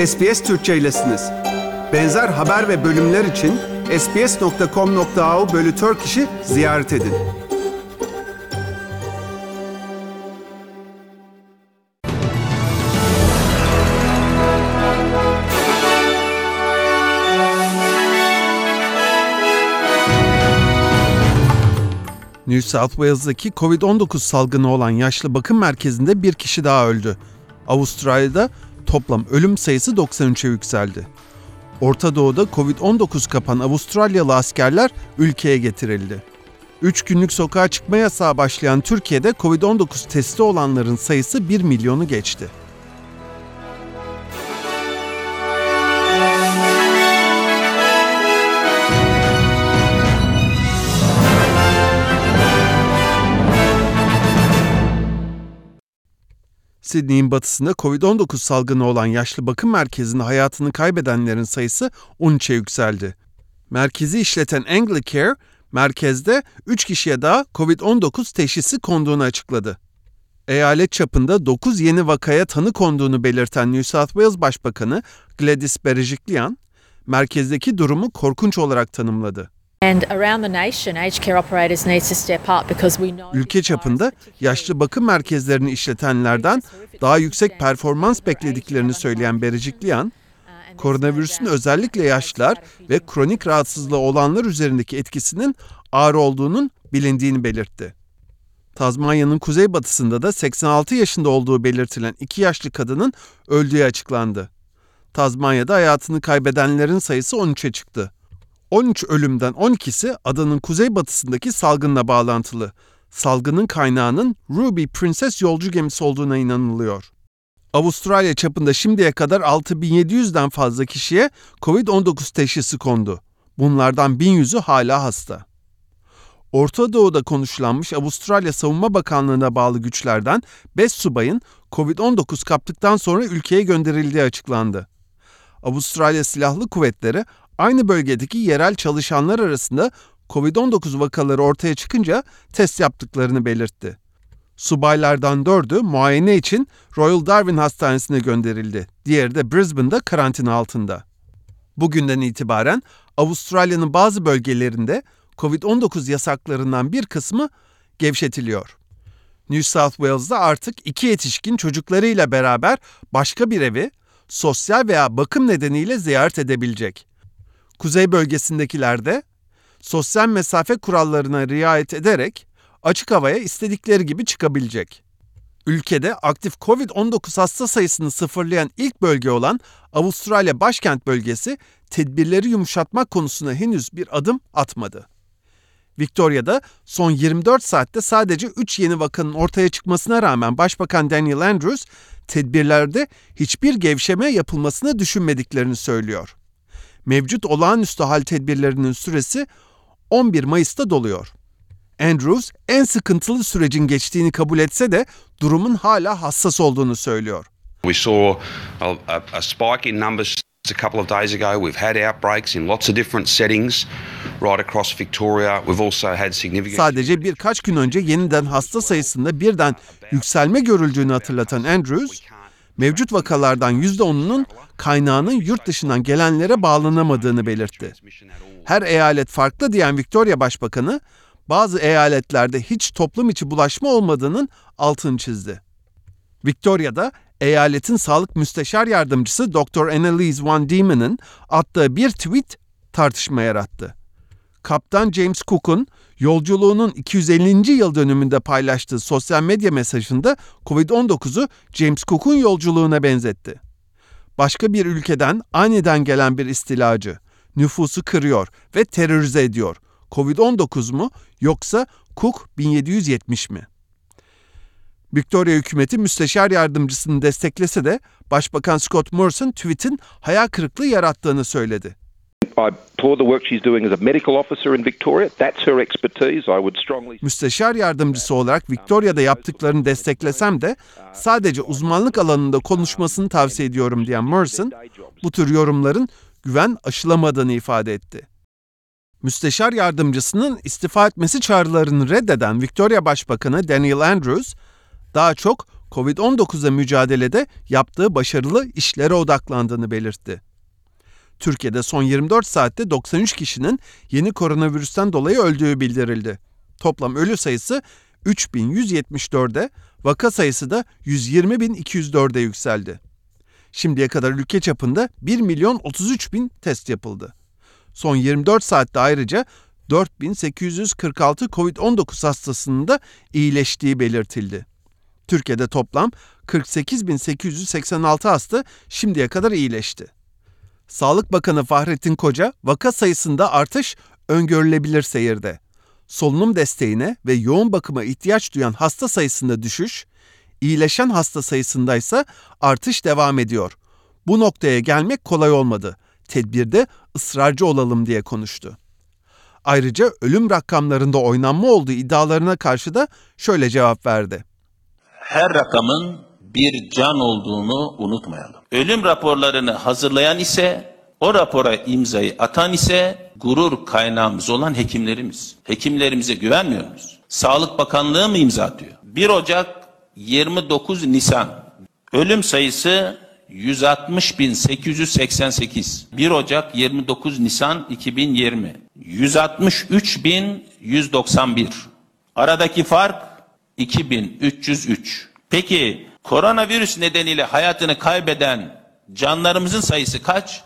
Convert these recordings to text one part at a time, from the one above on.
SBS Türkçe'ylesiniz. Benzer haber ve bölümler için sbs.com.au/Turkish'i ziyaret edin. New South Wales'daki Covid-19 salgını olan yaşlı bakım merkezinde bir kişi daha öldü. Avustralya'da toplam ölüm sayısı 93'e yükseldi. Orta Doğu'da Covid-19 kapan Avustralyalı askerler ülkeye getirildi. 3 günlük sokağa çıkma yasağı başlayan Türkiye'de Covid-19 testi olanların sayısı 1 milyonu geçti. Sydney'in batısında Covid-19 salgını olan yaşlı bakım merkezinde hayatını kaybedenlerin sayısı 13'e yükseldi. Merkezi işleten Anglicare, merkezde 3 kişiye daha Covid-19 teşhisi konduğunu açıkladı. Eyalet çapında 9 yeni vakaya tanı konduğunu belirten New South Wales Başbakanı Gladys Berejiklian, merkezdeki durumu korkunç olarak tanımladı. Ülke çapında yaşlı bakım merkezlerini işletenlerden daha yüksek performans beklediklerini söyleyen Berejiklian, koronavirüsün özellikle yaşlılar ve kronik rahatsızlığı olanlar üzerindeki etkisinin ağır olduğunun bilindiğini belirtti. Tasmanya'nın kuzeybatısında da 86 yaşında olduğu belirtilen 2 yaşlı kadının öldüğü açıklandı. Tasmanya'da hayatını kaybedenlerin sayısı 13'e çıktı. 13 ölümden 12'si adanın kuzeybatısındaki salgınla bağlantılı. Salgının kaynağının Ruby Princess yolcu gemisi olduğuna inanılıyor. Avustralya çapında şimdiye kadar 6.700'den fazla kişiye Covid-19 teşhisi kondu. Bunlardan 1.100'ü hala hasta. Orta Doğu'da konuşlanmış Avustralya Savunma Bakanlığı'na bağlı güçlerden 5 subayın Covid-19 kaptıktan sonra ülkeye gönderildiği açıklandı. Avustralya Silahlı Kuvvetleri aynı bölgedeki yerel çalışanlar arasında Covid-19 vakaları ortaya çıkınca test yaptıklarını belirtti. Subaylardan 4'ü muayene için Royal Darwin Hastanesi'ne gönderildi. Diğeri de Brisbane'da karantina altında. Bugünden itibaren Avustralya'nın bazı bölgelerinde Covid-19 yasaklarından bir kısmı gevşetiliyor. New South Wales'da artık 2 yetişkin çocuklarıyla beraber başka bir evi sosyal veya bakım nedeniyle ziyaret edebilecek. Kuzey bölgesindekiler de sosyal mesafe kurallarına riayet ederek açık havaya istedikleri gibi çıkabilecek. Ülkede aktif Covid-19 hasta sayısını sıfırlayan ilk bölge olan Avustralya başkent bölgesi tedbirleri yumuşatmak konusunda henüz bir adım atmadı. Victoria'da son 24 saatte sadece 3 yeni vakanın ortaya çıkmasına rağmen Başbakan Daniel Andrews tedbirlerde hiçbir gevşeme yapılmasını düşünmediklerini söylüyor. Mevcut olağanüstü hal tedbirlerinin süresi 11 Mayıs'ta doluyor. Andrews en sıkıntılı sürecin geçtiğini kabul etse de durumun hala hassas olduğunu söylüyor. We saw a spike in numbers a couple of days ago. We've had outbreaks in lots of different settings right across Victoria. We've also had significant... Sadece birkaç gün önce yeniden hasta sayısında birden yükselme görüldüğünü hatırlatan Andrews, mevcut vakalardan %10'unun kaynağının yurt dışından gelenlere bağlanamadığını belirtti. Her eyalet farklı diyen Victoria Başbakanı, bazı eyaletlerde hiç toplum içi bulaşma olmadığının altını çizdi. Victoria'da eyaletin sağlık müsteşar yardımcısı Dr. Annalise Van Diemen'in attığı bir tweet tartışma yarattı. Kaptan James Cook'un yolculuğunun 250. yıl dönümünde paylaştığı sosyal medya mesajında Covid-19'u James Cook'un yolculuğuna benzetti. Başka bir ülkeden aniden gelen bir istilacı, nüfusu kırıyor ve terörize ediyor. Covid-19 mu yoksa Cook 1770 mi? Victoria hükümeti müsteşar yardımcısını desteklese de Başbakan Scott Morrison tweet'in hayal kırıklığı yarattığını söyledi. Müsteşar yardımcısı olarak Victoria'da yaptıklarını desteklesem de sadece uzmanlık alanında konuşmasını tavsiye ediyorum diyen Morrison, bu tür yorumların güven aşılamadığını ifade etti. Müsteşar yardımcısının istifa etmesi çağrılarını reddeden Victoria Başbakanı Daniel Andrews, daha çok Covid-19'la mücadelede yaptığı başarılı işlere odaklandığını belirtti. Türkiye'de son 24 saatte 93 kişinin yeni koronavirüsten dolayı öldüğü bildirildi. Toplam ölü sayısı 3.174'e, vaka sayısı da 120.204'e yükseldi. Şimdiye kadar ülke çapında 1.033.000 test yapıldı. Son 24 saatte ayrıca 4.846 Covid-19 hastasının da iyileştiği belirtildi. Türkiye'de toplam 48.886 hasta şimdiye kadar iyileşti. Sağlık Bakanı Fahrettin Koca, vaka sayısında artış öngörülebilir seyirde. Solunum desteğine ve yoğun bakıma ihtiyaç duyan hasta sayısında düşüş, iyileşen hasta sayısında ise artış devam ediyor. Bu noktaya gelmek kolay olmadı. Tedbirde ısrarcı olalım diye konuştu. Ayrıca ölüm rakamlarında oynanma olduğu iddialarına karşı da şöyle cevap verdi. Her rakamın bir can olduğunu unutmayalım. Ölüm raporlarını hazırlayan ise, o rapora imzayı atan ise gurur kaynağımız olan hekimlerimiz. Hekimlerimize güvenmiyor muyuz? Sağlık Bakanlığı mı imza atıyor? 1 Ocak 29 Nisan ölüm sayısı 160.888. 1 Ocak 29 Nisan 2020 163.191. Aradaki fark 2303. Peki koronavirüs nedeniyle hayatını kaybeden canlarımızın sayısı kaç?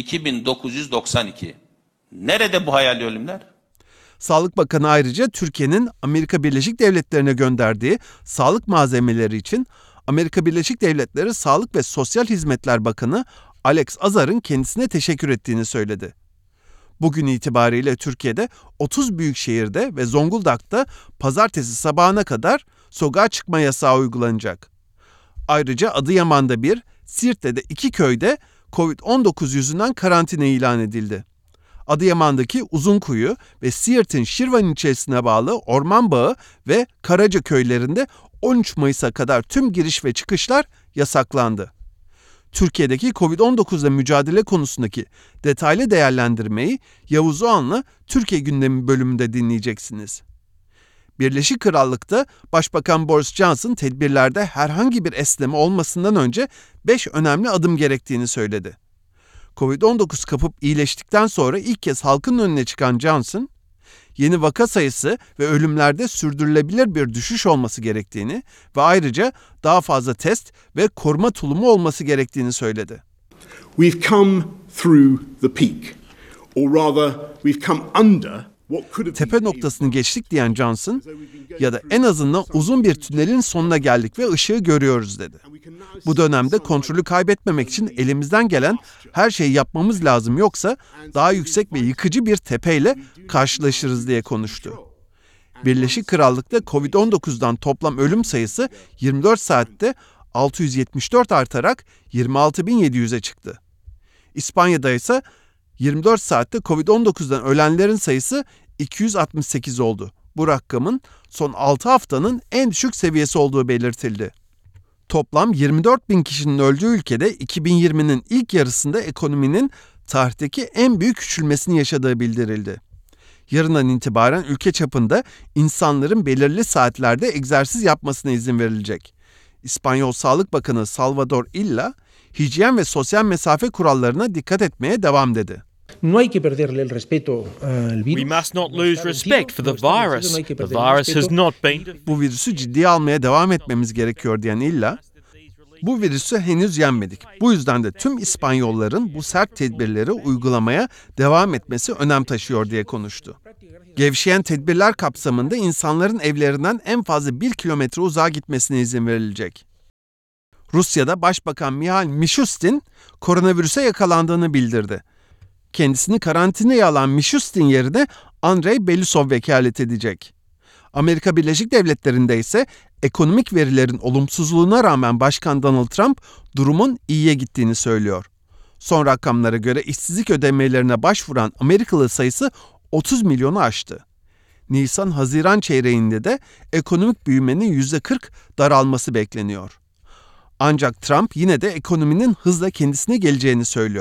2992. Nerede bu hayali ölümler? Sağlık Bakanı ayrıca Türkiye'nin Amerika Birleşik Devletleri'ne gönderdiği sağlık malzemeleri için Amerika Birleşik Devletleri Sağlık ve Sosyal Hizmetler Bakanı Alex Azar'ın kendisine teşekkür ettiğini söyledi. Bugün itibariyle Türkiye'de 30 büyük şehirde ve Zonguldak'ta pazartesi sabahına kadar sokağa çıkma yasağı uygulanacak. Ayrıca Adıyaman'da 1, Siirt'te de 2 köyde Covid-19 yüzünden karantina ilan edildi. Adıyaman'daki Uzunkuyu ve Siirt'in Şirvan ilçesine bağlı Ormanbağı ve Karaca köylerinde 13 Mayıs'a kadar tüm giriş ve çıkışlar yasaklandı. Türkiye'deki Covid-19'la mücadele konusundaki detaylı değerlendirmeyi Yavuz Oğan'la Türkiye Gündemi bölümünde dinleyeceksiniz. Birleşik Krallık'ta Başbakan Boris Johnson tedbirlerde herhangi bir esneme olmasından önce 5 önemli adım gerektiğini söyledi. Covid-19 kapıp iyileştikten sonra ilk kez halkın önüne çıkan Johnson, yeni vaka sayısı ve ölümlerde sürdürülebilir bir düşüş olması gerektiğini ve ayrıca daha fazla test ve koruma tulumu olması gerektiğini söyledi. We've come through the peak, or rather we've come under what could have Tepe been noktasını geçtik diyen Johnson, ya da en azından uzun bir tünelin sonuna geldik ve ışığı görüyoruz dedi. Bu dönemde kontrolü kaybetmemek için elimizden gelen her şeyi yapmamız lazım, yoksa daha yüksek ve yıkıcı bir tepeyle karşılaşırız diye konuştu. Birleşik Krallık'ta Covid-19'dan toplam ölüm sayısı 24 saatte 674 artarak 26.700'e çıktı. İspanya'da ise 24 saatte Covid-19'dan ölenlerin sayısı 268 oldu. Bu rakamın son 6 haftanın en düşük seviyesi olduğu belirtildi. Toplam 24.000 kişinin öldüğü ülkede 2020'nin ilk yarısında ekonominin tarihteki en büyük küçülmesini yaşadığı bildirildi. Yarından itibaren ülke çapında insanların belirli saatlerde egzersiz yapmasına izin verilecek. İspanyol Sağlık Bakanı Salvador Illa, hijyen ve sosyal mesafe kurallarına dikkat etmeye devam dedi. No hay que perderle el respeto al virus. We must not lose respect for the virus. The virus has not been Bu virüsü ciddiye almaya devam etmemiz gerekiyor diyen Illa, bu virüsü henüz yenmedik. Bu yüzden de tüm İspanyolların bu sert tedbirleri uygulamaya devam etmesi önem taşıyor diye konuştu. Gevşeyen tedbirler kapsamında insanların evlerinden en fazla 1 kilometre uzağa gitmesine izin verilecek. Rusya'da Başbakan Mihail Mishustin koronavirüse yakalandığını bildirdi. Kendisini karantinaya alan Mishustin yerine Andrei Belousov vekalet edecek. Amerika Birleşik Devletleri'nde ise ekonomik verilerin olumsuzluğuna rağmen Başkan Donald Trump durumun iyiye gittiğini söylüyor. Son rakamlara göre işsizlik ödemelerine başvuran Amerikalı sayısı 30 milyonu aştı. Nisan-Haziran çeyreğinde de ekonomik büyümenin %40 daralması bekleniyor. Ancak Trump yine de ekonominin hızla kendisine geleceğini söylüyor.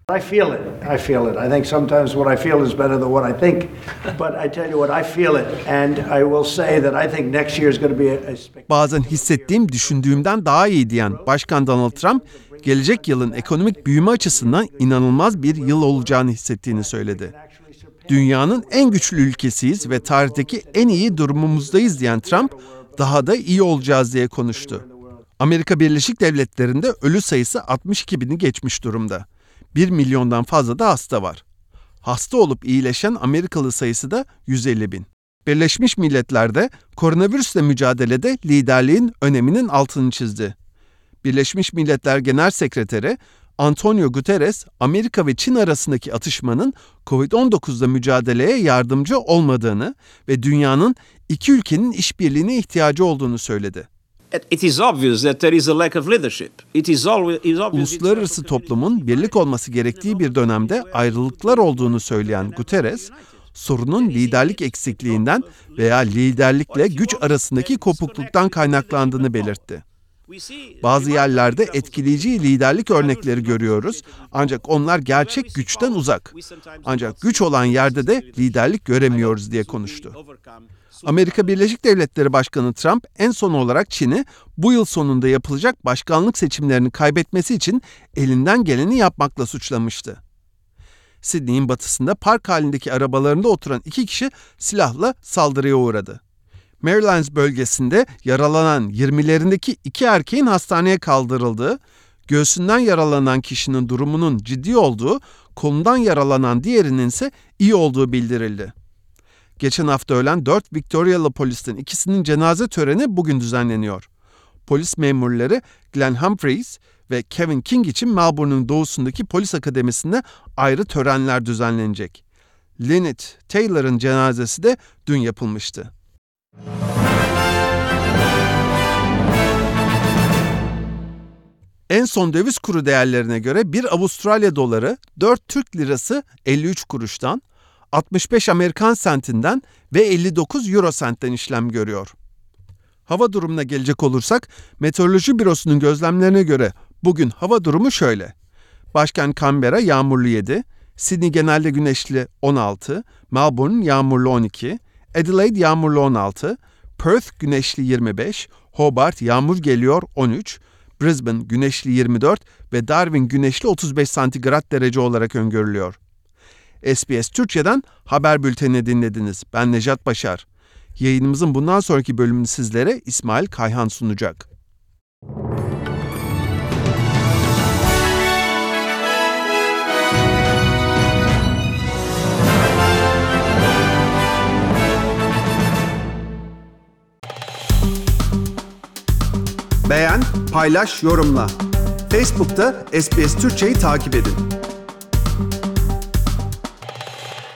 I feel it. I feel it. I think sometimes what I feel is better than what I think. But I tell you what, I feel it. And I will say that I think next year is going to be a spectacular. Bazen hissettiğim düşündüğümden daha iyi diyen Başkan Donald Trump, gelecek yılın ekonomik büyüme açısından inanılmaz bir yıl olacağını hissettiğini söyledi. Dünyanın en güçlü ülkesiyiz ve tarihteki en iyi durumumuzdayız diyen Trump, daha da iyi olacağız diye konuştu. Amerika Birleşik Devletleri'nde ölü sayısı 62 bini geçmiş durumda. 1 milyondan fazla da hasta var. Hasta olup iyileşen Amerikalı sayısı da 150 bin. Birleşmiş Milletler'de koronavirüsle mücadelede liderliğin öneminin altını çizdi. Birleşmiş Milletler Genel Sekreteri Antonio Guterres, Amerika ve Çin arasındaki atışmanın COVID-19'la mücadeleye yardımcı olmadığını ve dünyanın iki ülkenin işbirliğine ihtiyacı olduğunu söyledi. It is obvious that there is a lack of leadership. Uluslararası toplumun birlik olması gerektiği bir dönemde ayrılıklar olduğunu söyleyen Guterres, sorunun liderlik eksikliğinden veya liderlikle güç arasındaki kopukluktan kaynaklandığını belirtti. Bazı yerlerde etkileyici liderlik örnekleri görüyoruz, ancak onlar gerçek güçten uzak. Ancak güç olan yerde de liderlik göremiyoruz diye konuştu. Amerika Birleşik Devletleri Başkanı Trump en son olarak Çin'i bu yıl sonunda yapılacak başkanlık seçimlerini kaybetmesi için elinden geleni yapmakla suçlamıştı. Sydney'in batısında park halindeki arabalarında oturan 2 kişi silahla saldırıya uğradı. Maryland bölgesinde yaralanan 20'lerindeki 2 erkeğin hastaneye kaldırıldığı, göğsünden yaralanan kişinin durumunun ciddi olduğu, kolundan yaralanan diğerinin ise iyi olduğu bildirildi. Geçen hafta ölen 4 Victorialı polisten ikisinin cenaze töreni bugün düzenleniyor. Polis memurları Glenn Humphreys ve Kevin King için Melbourne'un doğusundaki polis akademisinde ayrı törenler düzenlenecek. Lynette Taylor'ın cenazesi de dün yapılmıştı. En son döviz kuru değerlerine göre 1 Avustralya doları 4 Türk lirası 53 kuruştan, 65 Amerikan sentinden ve 59 Euro sentten işlem görüyor. Hava durumuna gelecek olursak, Meteoroloji Bürosu'nun gözlemlerine göre bugün hava durumu şöyle. Başkent Canberra yağmurlu 7, Sydney genelde güneşli 16, Melbourne yağmurlu 12, Adelaide yağmurlu 16, Perth güneşli 25, Hobart yağmur geliyor 13, Brisbane güneşli 24 ve Darwin güneşli 35 santigrat derece olarak öngörülüyor. SBS Türkçe'den haber bültenini dinlediniz. Ben Nejat Başar. Yayınımızın bundan sonraki bölümünü sizlere İsmail Kayhan sunacak. Beğen, paylaş, yorumla. Facebook'ta SBS Türkçe'yi takip edin.